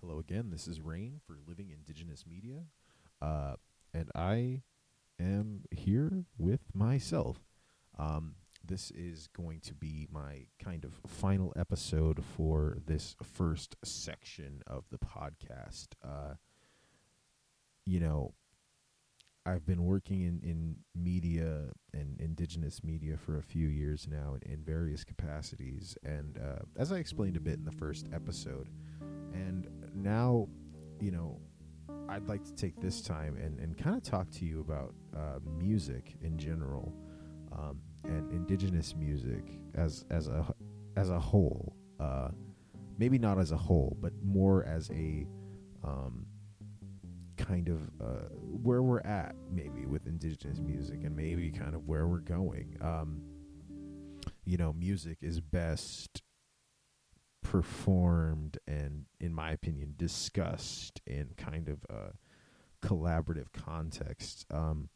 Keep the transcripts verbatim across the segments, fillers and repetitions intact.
Hello again. This is Rain for Living Indigenous Media, uh, and I am here with myself. Um, this is going to be my kind of final episode for this first section of the podcast. Uh, you know, I've been working in, in media and indigenous media for a few years now in, in various capacities. And uh, as I explained a bit in the first episode, and now, you know, I'd like to take this time and, and kind of talk to you about uh, music in general, um, and indigenous music as as a as a whole. Uh, maybe not as a whole, but more as a um, kind of uh, where we're at, maybe with indigenous music, and maybe kind of where we're going. Um, you know, music is best performed and, in my opinion, discussed in kind of a collaborative context. Um,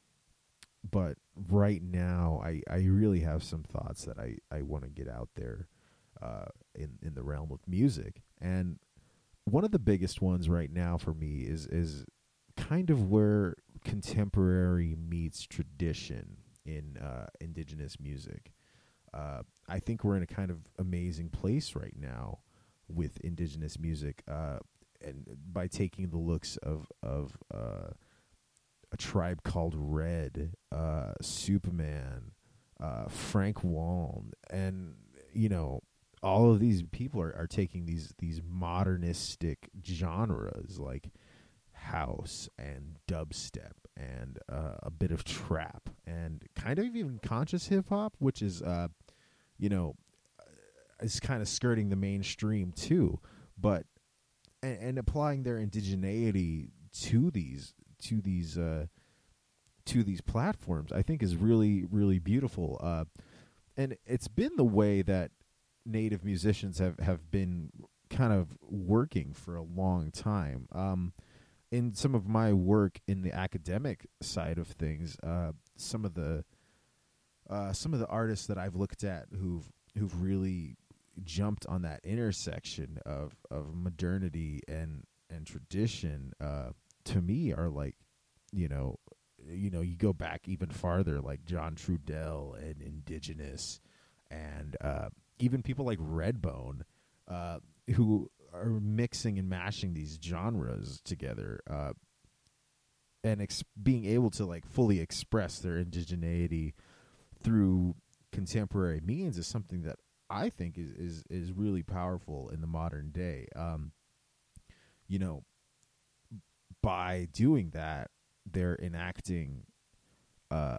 but right now, I, I really have some thoughts that I, I want to get out there uh, in, in the realm of music. And one of the biggest ones right now for me is is kind of where contemporary meets tradition in uh, indigenous music. Uh, I think we're in a kind of amazing place right now with indigenous music, uh, and by taking the looks of of uh, A Tribe Called Red, uh, Superman, uh, Frank Waln, and you know, all of these people are, are taking these these modernistic genres like house and dubstep and uh, a bit of trap and kind of even conscious hip hop, which is uh, you know, is kind of skirting the mainstream too, but and, and applying their indigeneity to these to these uh, to these platforms, I think is really really beautiful. Uh, and it's been the way that Native musicians have, have been kind of working for a long time. Um, in some of my work in the academic side of things, uh, some of the uh, some of the artists that I've looked at who've who've really jumped on that intersection of, of modernity and and tradition, uh, to me are like, you know, you know, you go back even farther, like John Trudell and Indigenous, and uh, even people like Redbone, uh, who are mixing and mashing these genres together, uh, and ex- being able to like fully express their indigeneity through contemporary means is something that I think is is, is really powerful in the modern day. Um, you know, by doing that, they're enacting uh,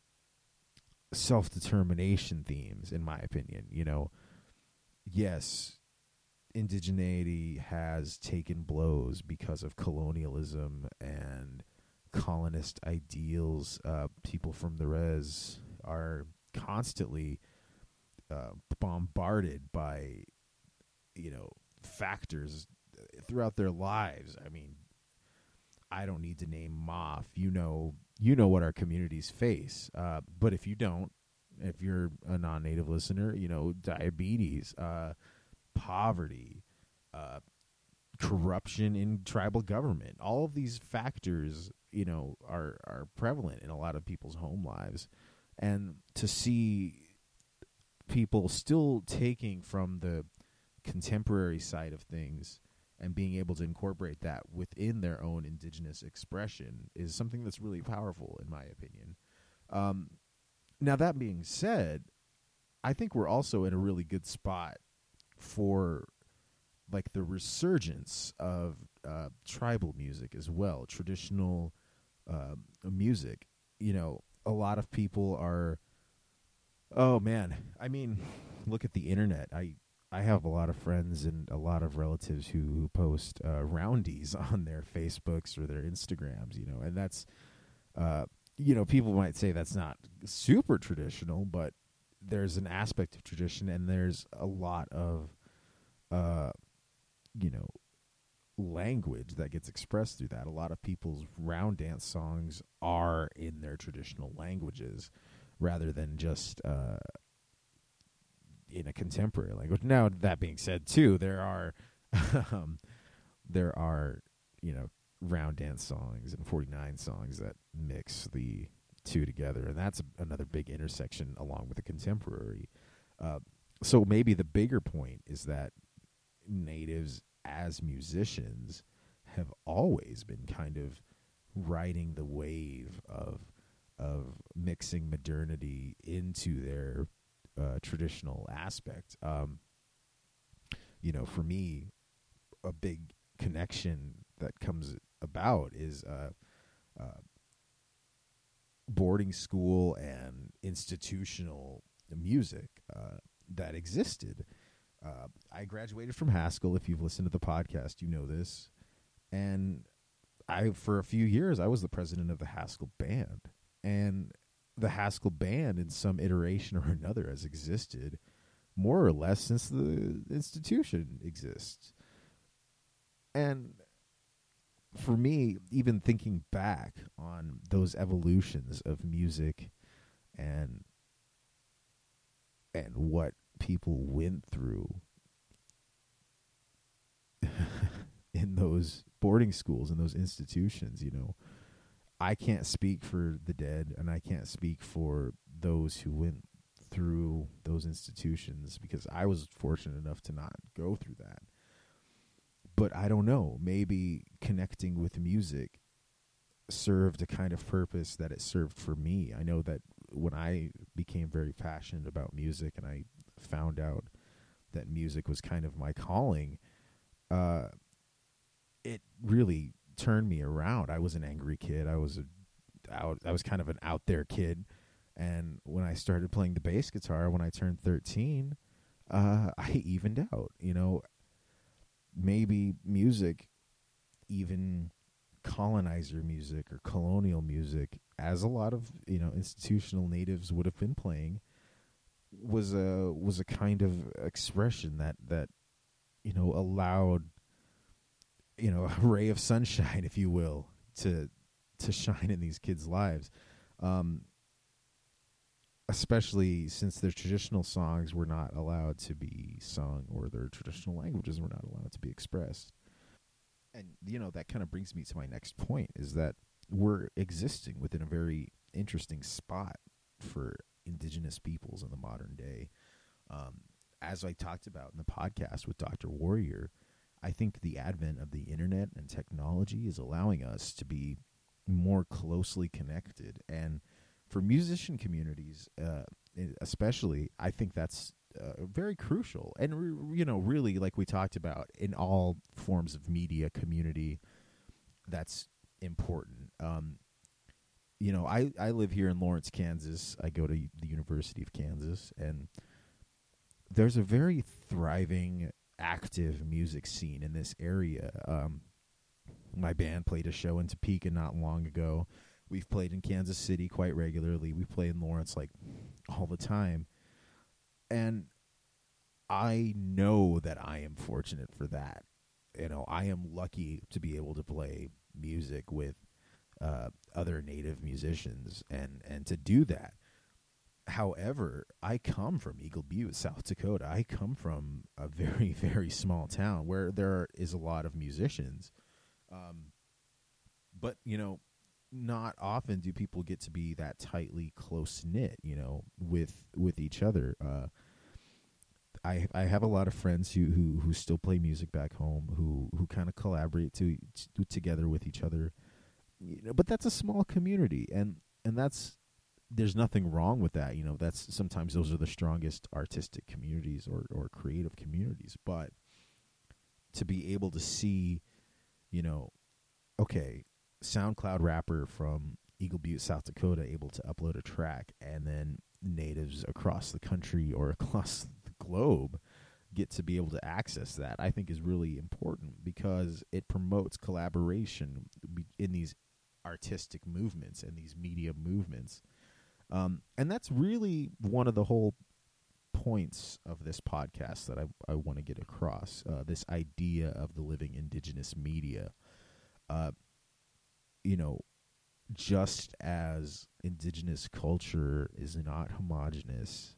self-determination themes, in my opinion. You know, yes, indigeneity has taken blows because of colonialism and colonist ideals. Uh, people from the res are constantly uh, bombarded by, you know, factors throughout their lives. I mean, I don't need to name M O F. You know, you know what our communities face. Uh, but if you don't, if you're a non-native listener, you know, diabetes, uh, poverty, uh, corruption in tribal government, all of these factors, you know, are are prevalent in a lot of people's home lives. And to see people still taking from the contemporary side of things and being able to incorporate that within their own indigenous expression is something that's really powerful, in my opinion. Um, now, that being said, I think we're also in a really good spot for like the resurgence of uh, tribal music as well, traditional uh, music. You know, a lot of people are, oh man, I mean, look at the internet. I I have a lot of friends and a lot of relatives who, who post uh, roundies on their Facebooks or their Instagrams, you know, and that's, uh, you know, people might say that's not super traditional, but there's an aspect of tradition, and there's a lot of, uh, you know, language that gets expressed through that. A lot of people's round dance songs are in their traditional languages rather than just uh, in a contemporary language. Now, that being said, too, there are um, there are, you know, round dance songs and forty-nine songs that mix the two together, and that's a, another big intersection along with the contemporary. Uh, so maybe the bigger point is that natives as musicians have always been kind of riding the wave of of mixing modernity into their uh, traditional aspect. Um, you know, for me, a big connection that comes about is uh, uh, boarding school and institutional music uh, that existed. Uh, I graduated from Haskell. If you've listened to the podcast, you know this. And I, for a few years, I was the president of the Haskell band. And the Haskell band, in some iteration or another, has existed more or less since the institution exists. And for me, even thinking back on those evolutions of music and and what people went through in those boarding schools and those institutions, you know, I can't speak for the dead, and I can't speak for those who went through those institutions, because I was fortunate enough to not go through that. But I don't know, maybe connecting with music served a kind of purpose that it served for me. I know that when I became very passionate about music and I found out that music was kind of my calling, uh, it really turned me around. I was an angry kid. I was a out, I was kind of an out there kid. And when I started playing the bass guitar when I turned thirteen, uh, I evened out. You know, maybe music, even colonizer music or colonial music, as a lot of, you know, institutional natives would have been playing, was a was a kind of expression that that you know allowed, you know, a ray of sunshine, if you will, to to shine in these kids' lives. Um, especially since their traditional songs were not allowed to be sung, or their traditional languages were not allowed to be expressed. And, you know, that kind of brings me to my next point, is that we're existing within a very interesting spot for indigenous peoples in the modern day. Um, as I talked about in the podcast with Doctor Warrior, I think the advent of the internet and technology is allowing us to be more closely connected. And for musician communities, uh, especially, I think that's uh, very crucial. And, re- you know, really, like we talked about, in all forms of media community, that's important. Um, you know, I, I live here in Lawrence, Kansas. I go to the University of Kansas, and there's a very thriving, active music scene in this area. Um, my band played a show in Topeka not long ago. We've played in Kansas City quite regularly. We play in Lawrence like all the time. And I know that I am fortunate for that. You know, I am lucky to be able to play music with uh, other native musicians and, and to do that. However, I come from Eagle Butte, South Dakota. I come from a very, very small town where there is a lot of musicians. Um, but, you know, not often do people get to be that tightly close-knit, you know, with with each other. Uh, I I have a lot of friends who, who, who still play music back home, who, who kind of collaborate to, to together with each other. You know, but that's a small community, and, and that's there's nothing wrong with that. You know, that's sometimes those are the strongest artistic communities or, or creative communities. But to be able to see, you know, okay, SoundCloud rapper from Eagle Butte, South Dakota, able to upload a track, and then natives across the country or across the globe get to be able to access that, I think is really important, because it promotes collaboration in these artistic movements and these media movements. Um, and that's really one of the whole points of this podcast that I, I want to get across, uh, this idea of the living indigenous media. Uh, you know, just as indigenous culture is not homogenous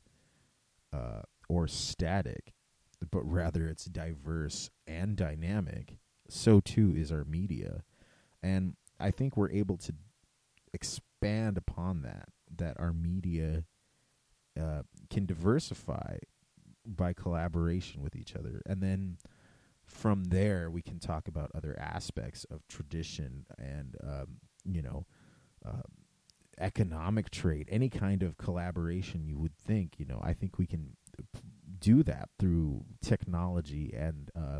uh, or static, but rather it's diverse and dynamic, so too is our media. And I think we're able to expand upon that, that our media uh, can diversify by collaboration with each other. And then from there, we can talk about other aspects of tradition and, um, you know, uh, economic trade, any kind of collaboration you would think. You know, I think we can p- do that through technology and uh,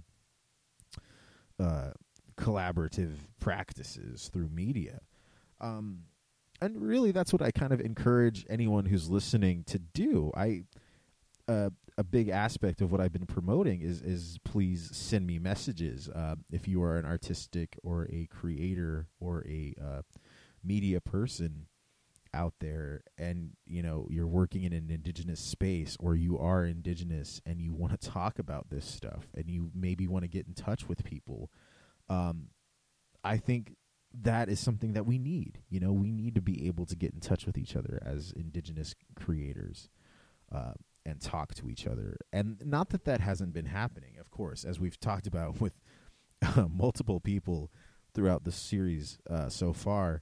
uh, collaborative practices through media. Um, and really, that's what I kind of encourage anyone who's listening to do. I uh, a big aspect of what I've been promoting is is please send me messages. Uh, if you are an artistic or a creator or a uh, media person out there, and you know you're working in an indigenous space, or you are indigenous and you want to talk about this stuff, and you maybe want to get in touch with people, um, I think that is something that we need. You know, we need to be able to get in touch with each other as indigenous creators uh, and talk to each other. And not that that hasn't been happening, of course, as we've talked about with uh, multiple people throughout the series uh, so far.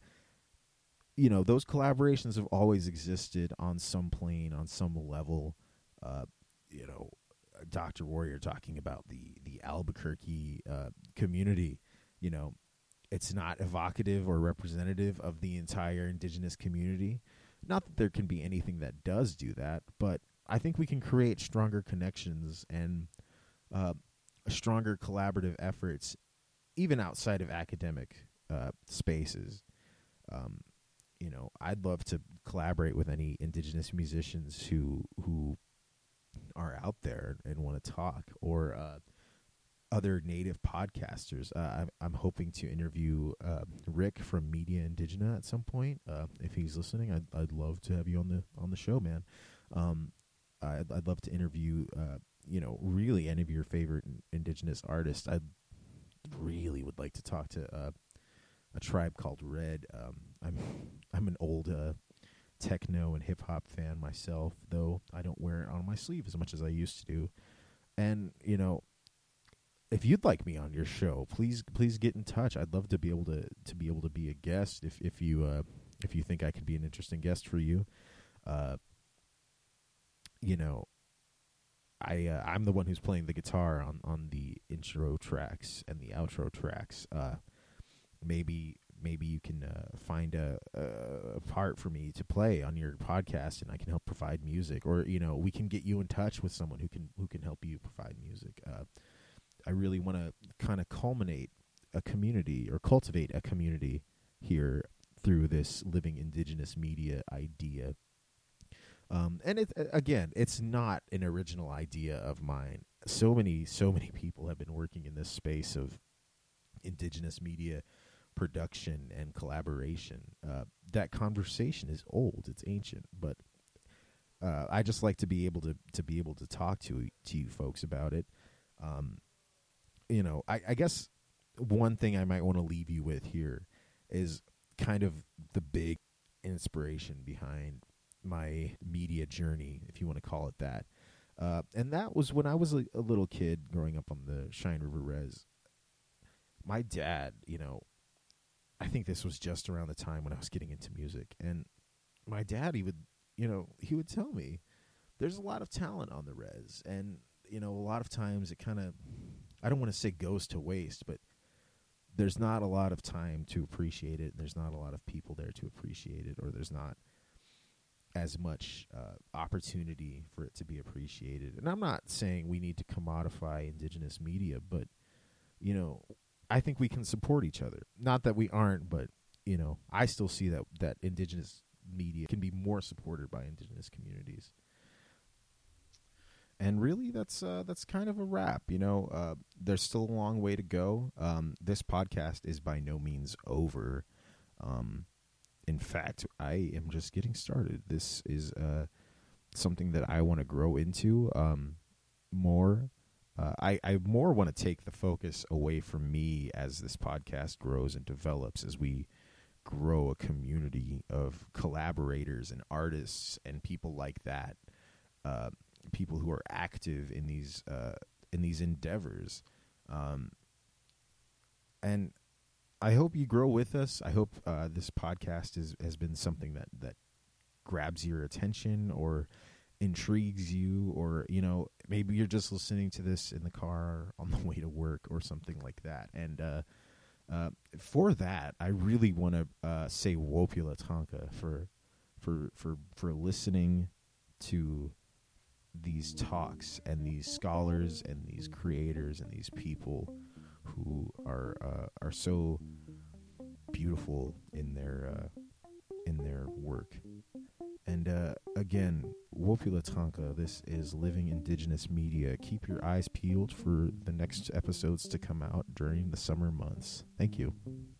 You know, those collaborations have always existed on some plane, on some level. Uh, you know, Doctor Warrior talking about the, the Albuquerque uh, community, you know, it's not evocative or representative of the entire indigenous community. Not that there can be anything that does do that, but I think we can create stronger connections and uh, stronger collaborative efforts, even outside of academic uh, spaces. Um, you know, I'd love to collaborate with any indigenous musicians who who are out there and want to talk, or uh, other native podcasters. Uh, I'm, I'm hoping to interview uh, Rick from Media Indigena at some point. Uh, if he's listening, I'd, I'd love to have you on the on the show, man. Um, I'd, I'd love to interview, uh, you know, really any of your favorite indigenous artists. I really would like to talk to uh, a tribe called Red. Um, I'm I'm an old uh, techno and hip hop fan myself, though I don't wear it on my sleeve as much as I used to do. And you know, if you'd like me on your show, please please get in touch. I'd love to be able to to be able to be a guest if if you uh, if you think I could be an interesting guest for you. Uh, you know, I uh, I'm the one who's playing the guitar on, on the intro tracks and the outro tracks. Uh, maybe maybe you can uh, find a, a part for me to play on your podcast, and I can help provide music, or you know, we can get you in touch with someone who can who can help you provide music. Uh, I really want to kind of culminate a community or cultivate a community here through this living indigenous media idea. Um, and it, again, it's not an original idea of mine. So many, so many people have been working in this space of indigenous media production and collaboration. Uh, that conversation is old; it's ancient, but uh, I just like to be able to to be able to talk to to you folks about it. Um, you know, I, I guess one thing I might want to leave you with here is kind of the big inspiration behind my media journey, if you want to call it that. Uh, and that was when I was a, a little kid growing up on the Cheyenne River Res. My dad, you know, I think this was just around the time when I was getting into music. And my dad, he would, you know, he would tell me there's a lot of talent on the res. And, you know, a lot of times it kind of, I don't want to say goes to waste, but there's not a lot of time to appreciate it. And there's not a lot of people there to appreciate it, or there's not as much uh, opportunity for it to be appreciated. And I'm not saying we need to commodify indigenous media, but, you know, I think we can support each other. Not that we aren't, but, you know, I still see that, that indigenous media can be more supported by indigenous communities. And really, that's uh, that's kind of a wrap. You know, uh, there's still a long way to go. Um, this podcast is by no means over. Um, in fact, I am just getting started. This is uh, something that I want to grow into um, more. Uh, I, I more want to take the focus away from me as this podcast grows and develops, as we grow a community of collaborators and artists and people like that. Uh, people who are active in these uh, in these endeavors. Um, and I hope you grow with us. I hope uh, this podcast is has been something that that grabs your attention or intrigues you, or you know, maybe you're just listening to this in the car on the way to work or something like that. And uh, uh, for that, I really want to uh, say Wopula Tonka for for for for listening to these talks and these scholars and these creators and these people who are uh, are so beautiful in their uh, in their work. And uh, again, Wopula Tonka, this is Living Indigenous Media. Keep your eyes peeled for the next episodes to come out during the summer months. Thank you.